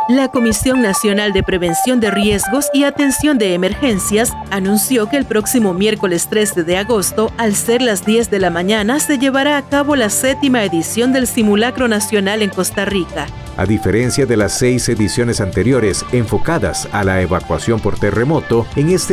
La Comisión Nacional de Prevención de Riesgos y Atención de Emergencias anunció que el próximo miércoles 13 de agosto, al ser las 10 de la mañana, se llevará a cabo la 7ª edición del Simulacro Nacional en Costa Rica. A diferencia de las 6 ediciones anteriores enfocadas a la evacuación por terremoto, en este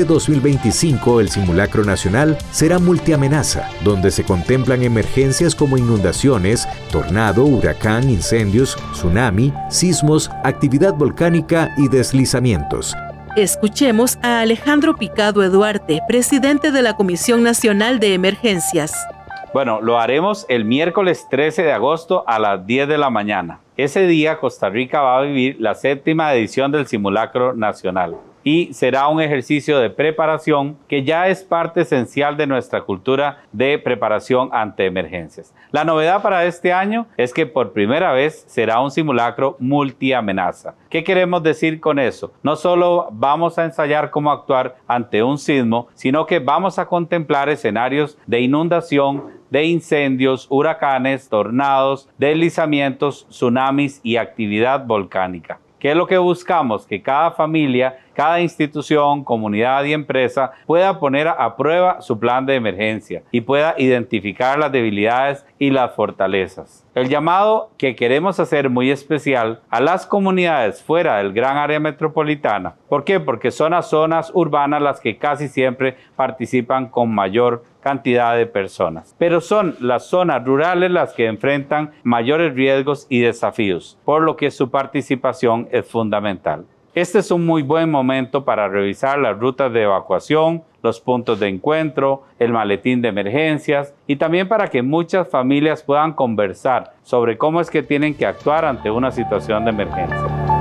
2025 el Simulacro Nacional será multiamenaza, donde se contemplan emergencias como inundaciones, tornado, huracán, incendios, tsunami, sismos, actividad volcánica y deslizamientos. Escuchemos a Alejandro Picado Eduarte, presidente de la Comisión Nacional de Emergencias. Bueno, lo haremos el miércoles 13 de agosto a las 10 de la mañana. Ese día Costa Rica va a vivir la 7ª edición del Simulacro Nacional y será un ejercicio de preparación que ya es parte esencial de nuestra cultura de preparación ante emergencias. La novedad para este año es que por primera vez será un simulacro multiamenaza. ¿Qué queremos decir con eso? No solo vamos a ensayar cómo actuar ante un sismo, sino que vamos a contemplar escenarios de inundación, de incendios, huracanes, tornados, deslizamientos, tsunamis y actividad volcánica. ¿Qué es lo que buscamos? Que cada familia, cada institución, comunidad y empresa pueda poner a prueba su plan de emergencia y pueda identificar las debilidades y las fortalezas. El llamado que queremos hacer muy especial a las comunidades fuera del gran área metropolitana. ¿Por qué? Porque son las zonas urbanas las que casi siempre participan con mayor cantidad de personas. Pero son las zonas rurales las que enfrentan mayores riesgos y desafíos, por lo que su participación es fundamental. Este es un muy buen momento para revisar las rutas de evacuación, los puntos de encuentro, el maletín de emergencias y también para que muchas familias puedan conversar sobre cómo es que tienen que actuar ante una situación de emergencia.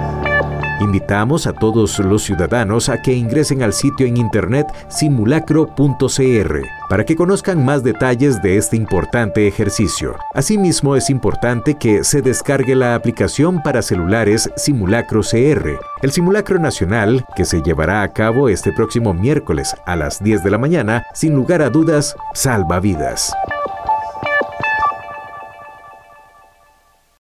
Invitamos a todos los ciudadanos a que ingresen al sitio en internet simulacro.cr para que conozcan más detalles de este importante ejercicio. Asimismo, es importante que se descargue la aplicación para celulares Simulacro CR. El Simulacro Nacional, que se llevará a cabo este próximo miércoles a las 10 de la mañana, sin lugar a dudas, salva vidas.